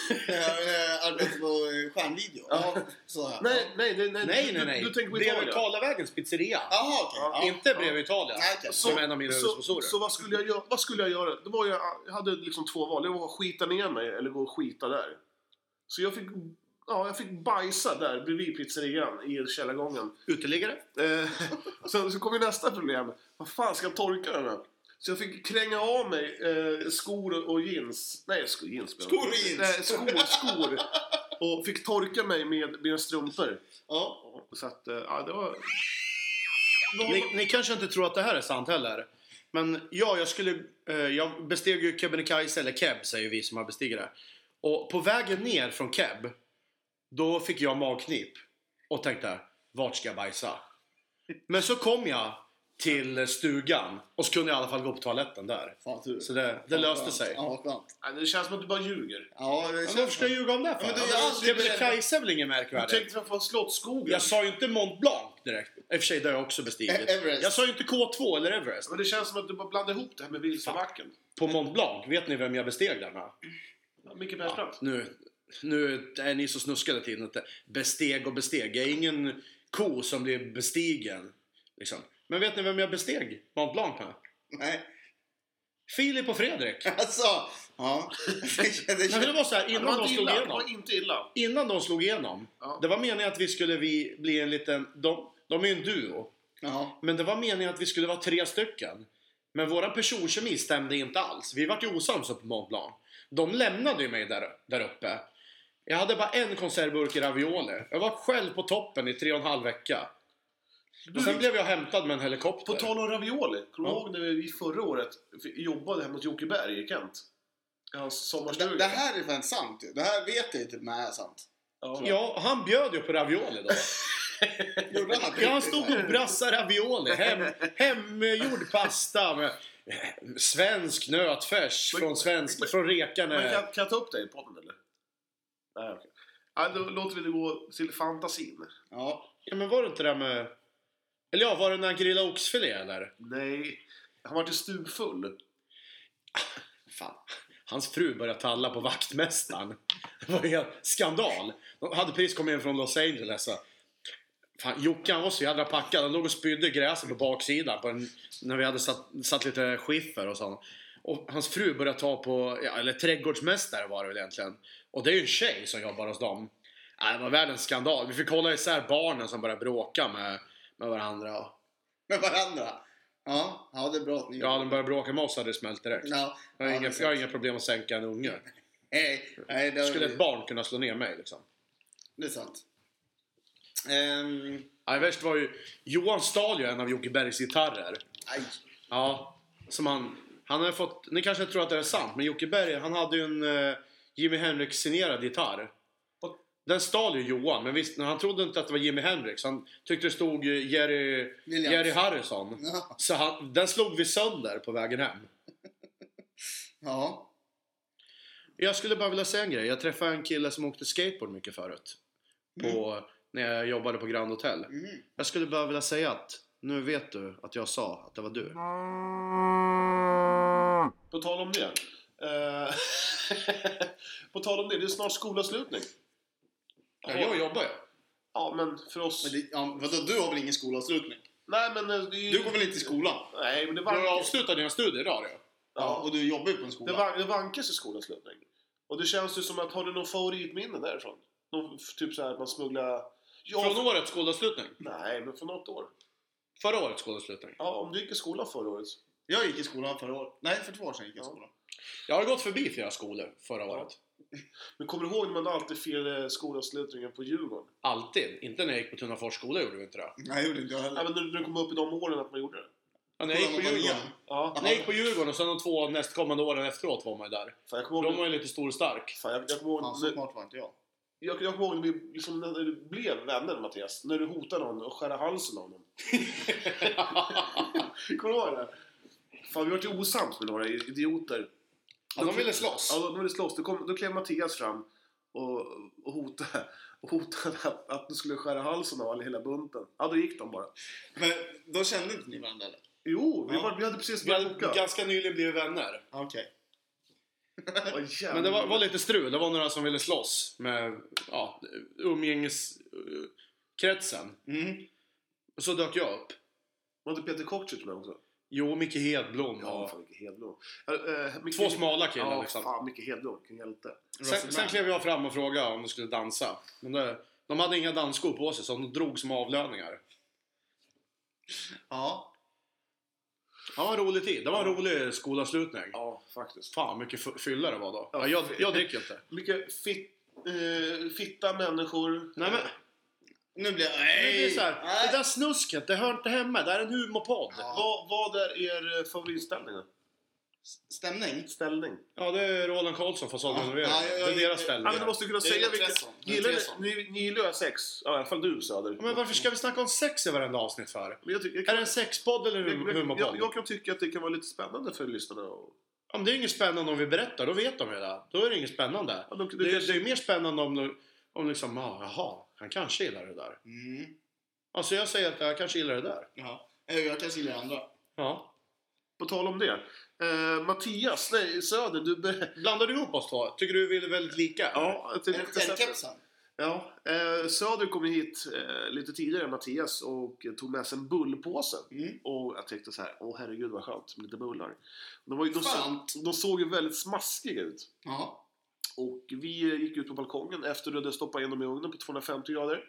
Jag arbetade på eh, skärmvideo. Ja. Så här. Nej, nej, nej, nej, Nej, du, nej, nej. Du, du tänker på Bredvid Italien. Karlavägens pizzeria. Jaha, okej. Ja. Inte bredvid Italien. Nej, okej. Som en av mina så, huvudsponsorer. så vad skulle jag göra? Vad skulle jag göra? Det var ju, jag hade liksom två val. Jag var att skita ner mig eller gå och skita där. Så jag fick, ja, jag fick bajsa där bredvid pizzerian i källargången. Uteliggare? Eh, så, så kom ju nästa problem. Vad fan ska jag torka den här? Så jag fick kränga av mig eh, skor och jeans. Nej, skor, jeans. Skor och jeans. Nej, skor, skor. Och fick torka mig med mina strumpor. Ja. Så att, eh, ja, det var... Ni, ni kanske inte tror att det här är sant heller. Men ja, jag skulle... Eh, jag besteg ju Kebnekaise, eller Keb säger vi som har bestigit det. Och på vägen ner från Keb, då fick jag magknip. Och tänkte, vart ska jag bajsa? Men så kom jag till stugan. Och så kunde jag i alla fall gå på toaletten där. Fan, tur. Så det, det löste sig. Ja, skönt. Nej, det känns som att du bara ljuger. Ja, det Men känns varför ska jag ljuga om det för? Ja, men du, jag har aldrig Kebnekaise är väl inget Du märkvärdigt? tänkte att få Slottsskogen. Jag sa ju inte Mont Blanc direkt. I och för sig, det har jag också bestigit. E- Everest. Jag sa ju inte K två eller Everest. Men det känns som att du bara blandar ihop det här med Vilsabacken. På Mont Blanc, vet ni vem jag besteg där med? Ja, Micke Persbrandt. Nu, nu är ni så snuskade till inte besteg och besteg. Jag är ingen ko som blir bestigen. Liksom. Men vet ni vem jag besteg Mont Blanc med? Nej. Filip och Fredrik. Alltså, ja. det, det, Nej, men det var så här, Det innan var de inte slog illa. Det igenom. var inte illa. Innan de slog igenom. Ja. Det var meningen att vi skulle vi bli en liten... De, de är ju en duo. ja. Men det var meningen att vi skulle vara tre stycken. Men våran personkemi stämde inte alls. Vi var ju osams på Mont Blanc. De lämnade ju mig där, där uppe. Jag hade bara en konservburk i ravioli. Jag var själv på toppen i tre och en halv vecka. Och sen blev jag hämtad med en helikopter. På tal om ravioli. Kommer du Ja. ihåg när vi förra året jobbade hemma hos Jocke Berg i Kent? I hans sommarstuga. Det, det här är fan sant ju. Det här vet jag ju typ med är sant. Ja. Ja, han bjöd ju på ravioli då. Gjorde han Ja, han stod och brassade ravioli. Hem, hemgjord pasta med eh, svensk nötfärs från svensk, från Men Rekarne. kan, kan jag ta upp det i podden eller? Nej, okej. Ja, då låter vi det gå till fantasin. Ja. Ja, men var det inte det med... Eller ja, var det när han grillade oxfilé eller? Nej, han var ju stugfull. Fan. Hans fru började talla på vaktmästaren. Det var ju en skandal. De hade precis kommit in från Los Angeles. Så. Fan, Jocke han var så jävla packad. Han låg och spydde gräset på baksidan på en, när vi hade satt, satt lite skiffer och sånt. Och hans fru började ta på, ja, eller trädgårdsmästare var det väl egentligen. Och det är ju en tjej som jobbar hos dem. Ja, det var världens skandal. Vi fick hålla isär barnen som började bråka med, med varandra. Med varandra. Ja, ja, det är bra att ni Ja, de började bråka med oss hade det smält direkt. Ja, Jag har, ja, inga, det är jag har sant. inga problem att sänka en unge. Nej, nej, det, Skulle ett barn kunna slå ner mig liksom? det är sant. Um, Nej, värst var ju Johan stal ju en av Jocke Bergs gitarrer. aj. Ja, som han... Han har fått... Ni kanske tror att det är sant, men Jocke Berg, han hade ju en uh, Jimi Hendrix signerad gitarr. Den stal ju Johan, men visst, han trodde inte att det var Jimi Hendrix. Han tyckte det stod uh, Jerry, Williams. Jerry Harrison. Ja. Så han, den slog vi sönder på vägen hem. Ja. Jag skulle bara vilja säga en grej. Jag träffade en kille som åkte skateboard mycket förut. På, när jag jobbade på Grand Hotel. Mm. Jag skulle bara vilja säga att nu vet du att jag sa att det var du. På tal om det. Eh, på tal om det, det är snart skolavslutning. Ja, jag jobbar ju. Ja, men för oss... Men det, ja, vadå, du har väl ingen skolavslutning? Nej, men eh, det är ju... Du går väl inte i skolan? Nej, men det Du har vankas, avslutat dina studier idag då? Ja, och du jobbar ju på en skola. det, van, det vankas i skolavslutning. Och det känns ju som att, har du någon favoritminne därifrån? Någon, typ så här att man smugglar... Ja, Från årets skolavslutning? Nej, men för något år. Förra årets skolavslutning? Ja, om du gick i skolan förra året. Jag gick i skolan förra året. Nej, för två år sedan gick jag i Ja. skolan. Jag har gått förbi flera skolor förra året. Men kommer du ihåg när man alltid firade skolavslutningen på Djurgården? Alltid. Inte när jag gick på Tunnafors skola gjorde vi inte det. Nej, jag gjorde inte jag Ja, heller. men när när du kom upp i de åren att man gjorde det. Ja, när jag gick på Djurgården. Ja, När jag gick på Djurgården och sen de två nästkommande åren efteråt var man ju där. fan, jag För kommer de ihåg... var ju lite stor och stark. Fan, jag, jag kommer Fan, ihåg... så när- smart var inte jag. Jag, jag kommer ihåg när, vi, liksom, när du blev vänner, Mattias. När du hotade någon och skärde halsen av någon. Kommer du ihåg det? Fan, vi var ju osams med några idioter. Ja, de ville slåss. Ja, de ville slåss. Då, kom, då klev Mattias fram och, och hotade, och hotade att, att du skulle skära halsen av alla hela bunten. Ja, då gick de bara. Men då kände inte ni varandra eller? Jo, vi, Ja. var, vi hade precis Vi börjat hade boka. ganska nyligen blivit vänner. Okej. Åh, jävlar. Men det var, var lite strul. Det var några som ville slåss med ja, umgängeskretsen. Mm. Och så dök jag upp. Var inte Peter Koczyk med också? Jo, Micke Hedblom. Ja, och fan Micke Hedblom. Äh, äh, Micke... två smala killar Ja, liksom. fan Micke Hedblom. Vilken hjälte. Sen, sen klev jag fram och frågade om de skulle dansa. Men det, de hade inga dansskor på sig så de drog som avlöningar. Ja. Det var en rolig tid. Det var en rolig skolavslutning. Ja, faktiskt. Fan, mycket f- fylla det var då. Ja, jag, jag dricker inte. Mycket fit, eh, fitta människor. Nej, men... Nu blir jag... Det, är så här, Nej. det där snusket, det hör inte hemma. Det är en humorpodd. Ja. Vad, vad är er favoritställning? då? Stämning? Ställning? Ja, det är Roland Karlsson från Sagan och Ja, ja, ja, Det är deras ja, ställning. Ja, men du måste kunna Det är säga väl vilka... Tresson. Det är Gillar Tresson. ni, ni, ni gillar sex? Ja, i alla fall du, Söder. Men varför ska vi snacka om sex i varenda avsnitt för? Men jag, tycker, jag, Är kan, det en sexpodd eller en jag, hum- jag, humorpodd? jag, jag kan tycka att det kan vara lite spännande för lyssnarna. Och, Ja, men det är inget spännande om vi berättar, då vet de ju det. Då är det inget spännande. ja, de, de, Det, kanske- det är mer spännande om, om liksom, ah, jaha, han kanske gillar det där. Mm. Alltså jag säger att jag kanske gillar det där. Ja. Eh, Jag kanske gillar andra. Ja. På tal om det. Eh, Mattias, nej, Söder, du... Be, Blandar du ihop oss två? Tycker du vi är väldigt lika? ja, jag tänkte- Är det kepsen? Ja, eh, Söder kom ju hit eh, lite tidigare än Mattias och tog med sig en bullpåse. Mm. Och jag tänkte så här, åh herregud vad skönt med lite bullar. De, var ju, de, Skönt. så, de såg ju väldigt smaskiga ut. Ja. Och vi gick ut på balkongen efter att du hade stoppat in dem i ugnen på tvåhundrafemtio grader.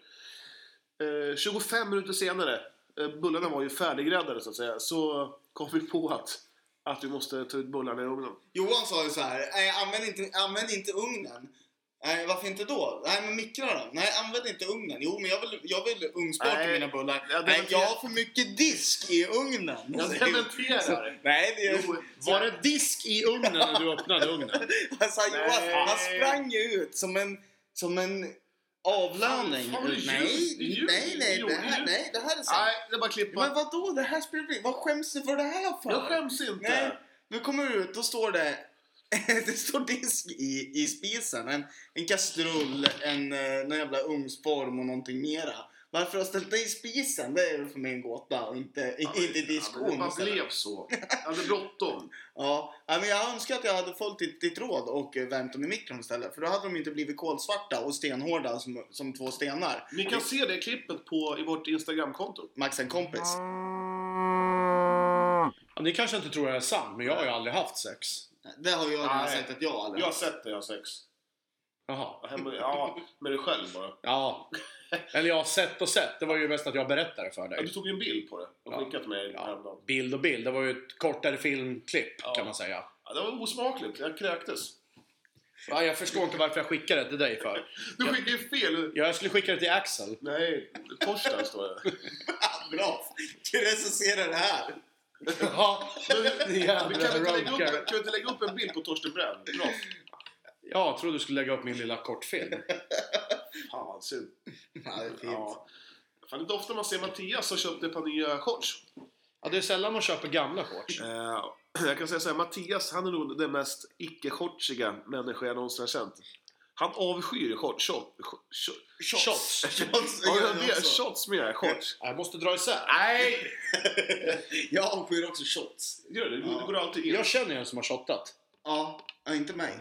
Eh, tjugofem minuter senare, eh, bullarna var ju färdiggräddade så att säga, så kom vi på att, att vi måste ta ut bullarna i ugnen. Johan sa ju så här, nej, använd inte, använd inte ugnen. Nej, varför inte då? Nej, men mikra dem. Nej, använd inte ugnen. Jo, men jag vill, jag vill ugnsbaka Nej. mina bullar. Ja, det Nej, var- jag har för mycket disk i ugnen. Jag dementerar. Nej, det är... Jo, Var det disk i ugnen när du öppnade ugnen? Alltså, Johan, Nej. han sprang ju ut som en, som en avlöning. Fan, fan, det är nej, ljus, det är ljus. nej, nej, Jo, det det är här, ljus. nej, det här är sant. Nej, det är bara att klippa. Men vadå? Det här spelar ingen... Vad skäms du för det här för? Jag skäms inte. Nej, nu kommer du ut, då står det... det står disk i, i spisen. En, en kastrull, en eh, någon jävla ugnsform och någonting mera. Varför har du ställt det i spisen? Det är väl för mig en gåta och inte, inte i Ja, det diskon. bara blev så. Jag hade bråttom. Ja, ja, men jag önskar att jag hade följt ditt, ditt råd och eh, värmt dem i mikron istället. För då hade de inte blivit kolsvarta och stenhårda som, som två stenar. Ni kan se det klippet på, i vårt Instagramkonto. Max en kompis. Ja, ni kanske inte tror jag är sant, men jag har ju aldrig haft sex. Det har jag redan Nej. sagt att jag aldrig Jag har sett det, jag har sex. Jaha. Hemma, ja, med dig själv bara. Ja. Eller jag har sett och sett. Det var ju mest att jag berättade för Ja, dig. du tog ju en bild på det och Ja. skickat till mig Ja. häromdagen. Bild och bild. Det var ju ett kortare filmklipp Ja. kan man säga. Ja, det var osmakligt, jag kräktes. Ja, jag förstår inte varför jag skickade det till dig för. Du skickade ju fel. Ja, jag skulle skicka det till Axel. Nej, Torsten står det. Bra! Kan du recensera det här? Ja, Vi jävla kan, vi inte lägga upp, runkare. kan vi inte lägga upp en bild på Torsten Bränn? Bra. Ja, jag trodde du skulle lägga upp min lilla kortfilm. Fan, synd. Ja, det är fint. Ja. Fan, det är inte ofta man ser Mattias som köpte ett par nya shorts. Ja, det är sällan man köper gamla shorts. Eh, jag kan säga så här, Mattias, han är nog den mest icke-shortsiga människa jag någonsin har känt. Han avskyr shorts. Shot, shot, Shots. Shots. ja, gör det jag är också. shots med shorts. Jag måste dra isär. Nej! Jag avskyr också shots. Gör det, du, Ja. du går alltid in. Jag känner en som har shottat. Ja, ja, inte mig.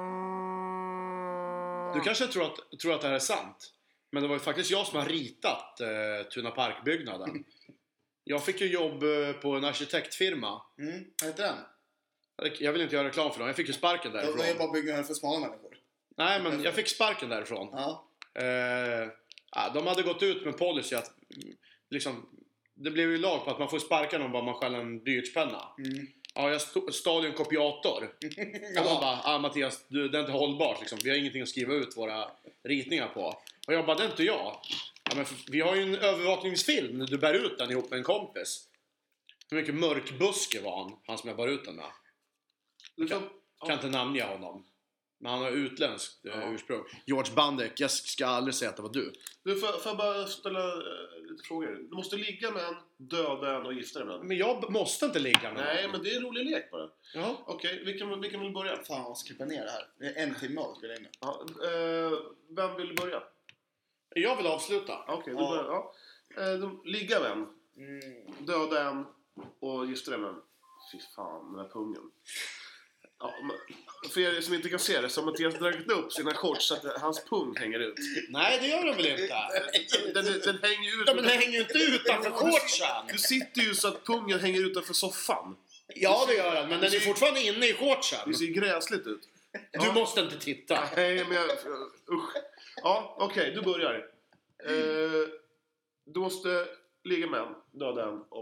Du kanske tror att, tror att det här är sant. Men det var ju faktiskt jag som har ritat eh, Tuna Park-byggnaden. Jag fick ju jobb eh, på en arkitektfirma. Mm, vad heter den? Jag vill inte göra reklam för dem. Jag fick ju sparken Jag därifrån. är bara byggnader för smala människor. Nej, men jag fick sparken därifrån. Ja. Eh, ja, de hade gått ut med policy att mm, liksom, det blev ju lag på att man får sparka någon bara man stjäl en blyertspenna. Mm. Ja, jag st- stal ju en kopiator. Och de Ja. bara, ah, Mattias, du, det är inte hållbart liksom. Vi har ingenting att skriva ut våra ritningar på. Och jag bara, det är inte jag. Ja, men för, vi har ju en övervakningsfilm när du bär ut den ihop med en kompis. Hur mycket mörkbuske var han, han som jag bar ut den med. Du får, Kan inte namnge honom. Men han har utländskt eh, Ja. ursprung. George Bandek, jag ska aldrig säga att det var du. du får, får jag bara ställa eh, lite frågor? Du måste ligga med en, döda en och gifta dig med en. Men jag måste inte ligga med Nej, någon. men det är en rolig lek bara. Ja. Okej, vilken, vilken vill börja? Fan, jag ska klippa ner det här. Det är en timme att spela in nu. Ja, eh, vem vill börja? Jag vill avsluta. Okej, du Ja. börjar. Ja. Eh, de, ligga med en, Mm. döda en och gifta dig med en. Fy fan, den här pungen. Ja, men, för er som inte kan se det så har Mattias dragit upp sina shorts så att hans pung hänger ut. Nej, det gör de väl inte? Den, den, den hänger ju ut. Ja, men den hänger ju inte utanför shortsen. Du sitter ju så att pungen hänger utanför soffan. Ja, det gör den. Men den är fortfarande inne i shortsen. Det ser gräsligt ut. Du måste inte titta. Nej, men jag... Usch. Ja, okej, du börjar. Eh, du måste ligga med en, döda en och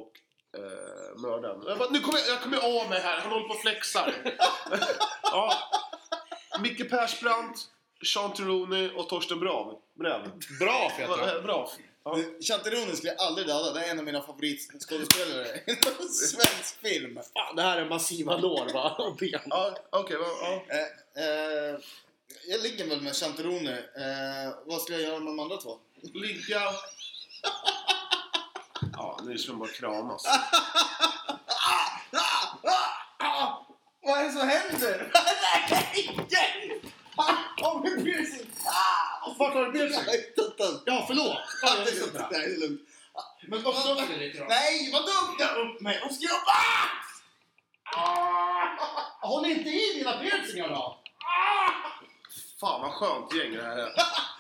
eh, mördaren. Jag bara, nu kommer jag, jag kommer av mig här. Han håller på och flexar. Ja. Micke Persbrandt, Sean Tironi och Torsten Brav. Brev. Bra Peter. Bra. Ja. Chanteroni skulle jag aldrig döda. Det är en av mina favoritskådespelare. Svensk film. Fan, det här är massiva lår va? Och ben. Ja, okej. Okay, ja. Eh, eh, jag ligger väl med Chanteroni. Eh, vad ska jag göra med de andra två? Ligga... Ja, nu ska de bara kramas. Vad är det som händer? Nej! Han kommer piercing! Vart har du piercing? Ja, förlåt. Ja, det är så bra. Nej, det är lugnt. Men vad dumt är det då? Nej, vad dumt! Jag upp mig och skruva! Håll inte i dina piercingar då! Fan vad skönt gäng det här är.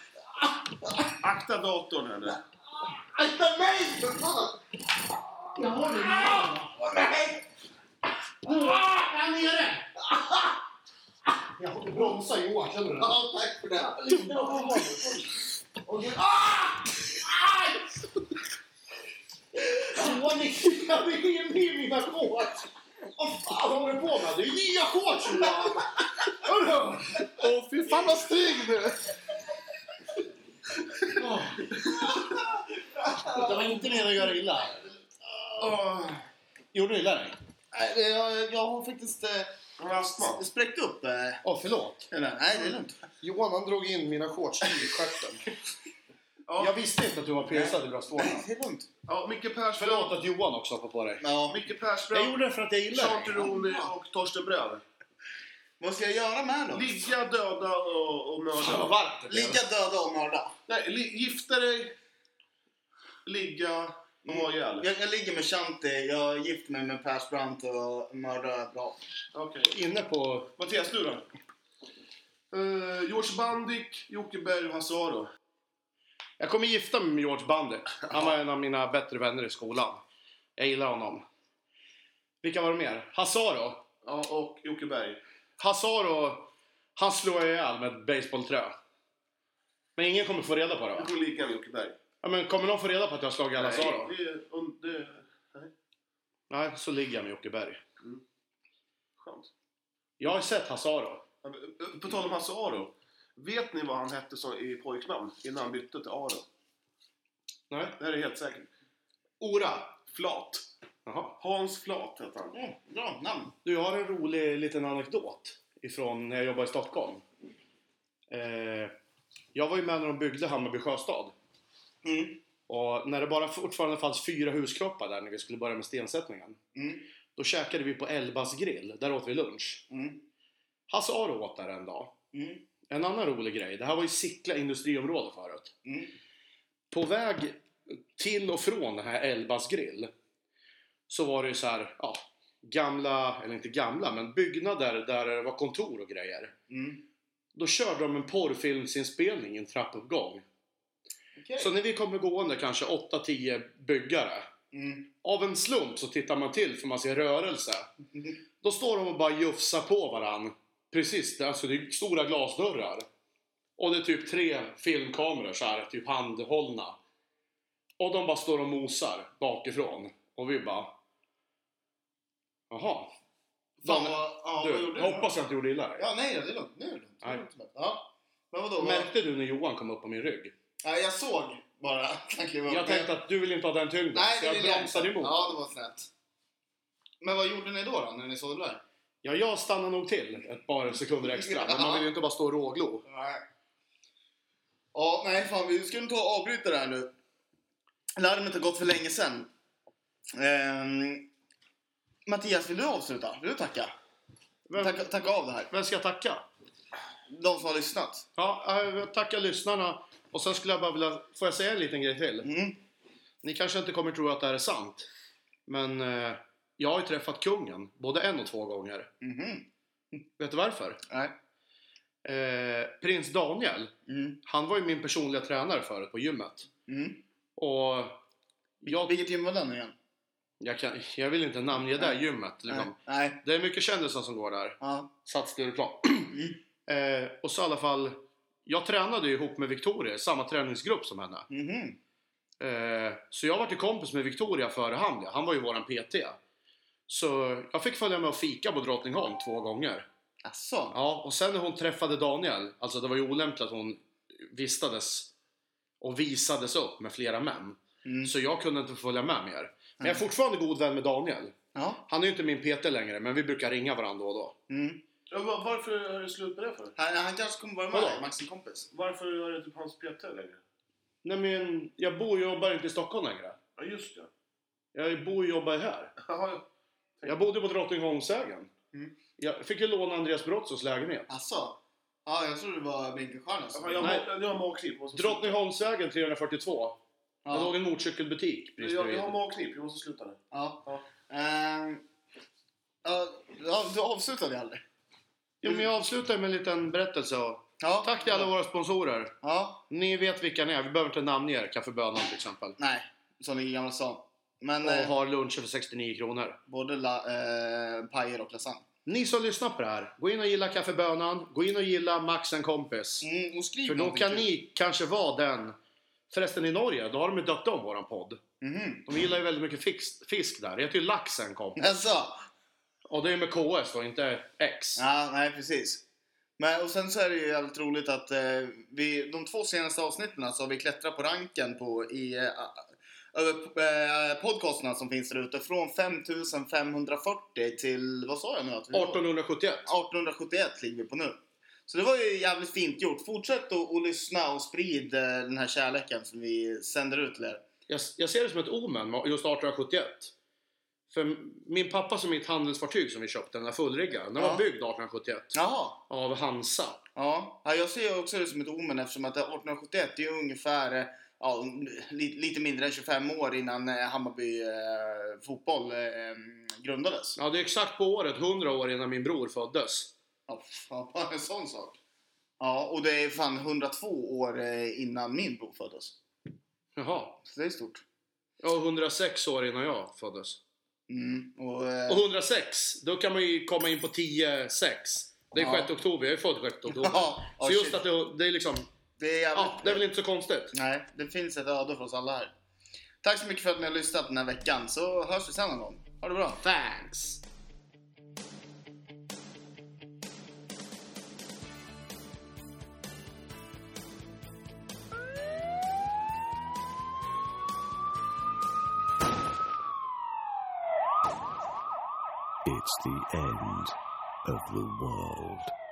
Akta datorn här nu. Akta mig för fan! Jag har det nere. Nej! Här nere! Jag har bromsat Johan, känner du det? Ja, tack för det. Okej. Ah! Aj! Johan, jag vill ge mig mina shorts. Vad fan håller du på med? Det är ju nya shorts Johan! Hörru! Åh fy fan vad stygg nu! Det var inte mer att göra illa. Åh. Gjorde du illa dig? Nej, jag, jag har faktiskt eh, Astma. s- spräckt upp. Eh, Åh, förlåt. eller, nej, det är lugnt. Johan, han drog in mina shorts i stjärten. Ja. Jag visste inte att du var piercad i bröstvårtan. Det är lugnt. Ja, Micke Persbrandt. Förlåt att Johan också hoppade på dig. Ja. Micke Jag Persbrandt, gjorde det för att jag gillar Sean dig. Tironi och Torsten Brav. Vad ska jag göra med dem? Ligga, döda och, och Fan, vad mörda. varmt det blev. Ligga, döda och mörda. Nej, li, gifta dig. Ligga och ha ihjäl. Jag, jag ligger med Shanti, jag har gift mig med Persbrandt och mördar bra. Okej. Inne på... Mattias, du då? Uh, George Bandik, Jocke Berg och Hasse Aro. Jag kommer gifta mig med George Bandik. Han var en av mina bättre vänner i skolan. Jag gillar honom. Vilka var det mer? Hasse Aro. Ja, och Jocke Berg. Hasse Aro, han slår ihjäl med ett baseballträ. Men ingen kommer få reda på det Jag va? tror lika med Jocke Berg. Ja, men kommer någon få reda på att jag har slagit ihjäl Hasse Aro? det, det, det, nej, Nej, så ligger jag med Jocke Berg. skönt. Jag har sett Hasse Aro. På tal om Hasse Aro. Vet ni vad han hette som i pojknamn innan han bytte till Aro? Nej. Det här är helt säkert. Ora. Flat. Jaha. Hans Flat hette han. Mm, bra namn. Du, jag har en rolig liten anekdot ifrån när jag jobbade i Stockholm. Eh, jag var ju med när de byggde Hammarby Sjöstad. Mm. Och när det bara fortfarande fanns fyra huskroppar där när vi skulle börja med stensättningen. Mm. Då käkade vi på Elbas grill. Där åt vi lunch. Mm. Hasse Aro åt där en dag. Mm. En annan rolig grej. Det här var ju Sickla industriområde förut. Mm. På väg till och från den här Elbas grill så var det ju så här, ja, gamla, eller inte gamla, men byggnader där det var kontor och grejer. Mm. Då körde de en porrfilmsinspelning i en trappuppgång. Okay. Så när vi kommer gående kanske åtta tio byggare, Mm. av en slump så tittar man till för man ser rörelse. Då står de och bara jufsar på varann. Precis, det, alltså det är stora glasdörrar. Och det är typ tre filmkameror så här, typ handhållna. Och de bara står och mosar bakifrån. Och vi bara... Jaha. Fan, Fan, vad, ja, du, vad gjorde jag du? hoppas jag inte gjorde illa dig. Ja, nej, det är lugnt. Nu är det lugnt. Nej. Ja. Men vadå? Vad? Märkte du när Johan kom upp på min rygg? Ja, jag såg bara att han klev upp. Jag tänkte att du vill inte ha den tyngden. Nej, så det jag ville jag bromsade inte. emot. Ja, det var snällt. Men vad gjorde ni då, då när ni såg det där? Ja, jag stannade nog till ett par sekunder extra. Men man vill ju inte bara stå och råglo. Nej. Ja, nej fan, vi ska nog ta och avbryta det här nu. Larmet har gått för länge sedan. Ehm, Mattias, vill du avsluta? Vill du tacka? Vem, Tacka, tacka av det här. vem ska jag tacka? De som har lyssnat. Ja, jag tackar lyssnarna. Och sen skulle jag bara vilja... Får jag säga en liten grej till? Mm. Ni kanske inte kommer tro att det här är sant. Men eh, jag har ju träffat kungen. Både en och två gånger. Mhm. Vet du varför? Nej. Eh, Prins Daniel. Mm. Han var ju min personliga tränare förut på gymmet. Mm. Och jag, Vilket gym var den igen? jag, kan, jag vill inte namnge det här gymmet. Liksom. Nej. Nej. Det är mycket kändisar som går där. Ja. Sats Stureplan. Mm. Eh, och så i alla fall... Jag tränade ju ihop med Victoria i samma träningsgrupp som henne. Mhm. Eh, så jag var till kompis med Victoria före han. Han var ju våran P T. Så jag fick följa med och fika på Drottningholm två gånger. Asså? Ja, och sen när hon träffade Daniel, alltså det var ju olämpligt att hon vistades och visades upp med flera män. Mm. Så jag kunde inte följa med mer. Men jag är fortfarande god vän med Daniel. Ja. Han är ju inte min P T längre, men vi brukar ringa varandra då och då. Mm. Ja, va- varför har du slut med det för? Han, han kanske kommer vara Vadå? med, Max en kompis. Varför är det typ hans P T längre? Nej men, jag bor och jobbar inte i Stockholm längre. Ja, just det. Jag bor och jobbar här. Jaha, Jag bodde på Drottningholmsvägen. Mm. Jag fick ju låna Andreas Brottsos lägenhet. Asså? Ja, jag trodde det var Brinkenstjärna. Jaha, jag, Nej. har, jag har magknip. Jag måste Drottningholmsvägen trehundrafyrtiotvå. Det Ja. låg en motorcykelbutik precis sluta. Jag, bredvid. jag har magknip, jag måste sluta nu. Ja. Ja. Ehm, ja, ja, du avslutade aldrig. Jo, men jag avslutar med en liten berättelse. Och Ja. tack till alla våra sponsorer. Ja. Ni vet vilka ni är. Vi behöver inte namnge er. Kaffebönan till exempel. Nej, som i Gamla stan. Men Och eh, har luncher för sextionio kronor. både la, eh, pajer och lasagne. Ni som lyssnar på det här, gå in och gilla Kaffebönan. Gå in och gilla Max en kompis. Mm, och skriv För då någonting kan kul. ni kanske vara den. Förresten i Norge, då har de ju döpt om våran podd. Mhm. De gillar ju väldigt mycket fisk, fisk där. Det heter ju Laxen kompis. Alltså. Och det är med K S då, inte X. Ja, nej precis. Men, och sen så är det ju jävligt roligt att eh, vi, de två senaste avsnitten så har vi klättrat på ranken på i eh, över eh, podcasterna som finns där ute. Från fem tusen femhundrafyrtio till, vad sa jag nu? Att vi var? artonhundrasjuttioett. artonhundrasjuttioett ligger vi på nu. Så det var ju jävligt fint gjort. Fortsätt att, att lyssna och sprid eh, den här kärleken som vi sänder ut till er. Jag, jag ser det som ett omen, just artonhundrasjuttioett. För min pappa som mitt handelsfartyg som vi köpte, den där fullriggaren, den Ja. var byggd artonhundrasjuttioett. Jaha. Av Hansa. Ja, ja, jag ser också det som ett omen eftersom att artonhundrasjuttioett det är ungefär eh, ja, li, lite mindre än tjugofem år innan eh, Hammarby eh, fotboll eh, grundades. Ja, det är exakt på året, hundra år innan min bror föddes. Ja, fan, bara en sån sak. Ja, och det är fan hundratvå år eh, innan min bror föddes. Jaha. Så det är stort. Ja, hundrasex år innan jag föddes. Mm, och, eh, Och hundrasex, då kan man ju komma in på tio sex. Det är Ja. sjätte oktober, jag är född sjätte oktober. Ja, ja, Så just shit. att det, det är liksom, det är jävligt... ja, det är väl inte så konstigt. Nej, det finns ett öde för oss alla här. Tack så mycket för att ni har lyssnat den här veckan. Så hörs vi sen någon gång. Ha det bra. Thanks! It's the end of the world.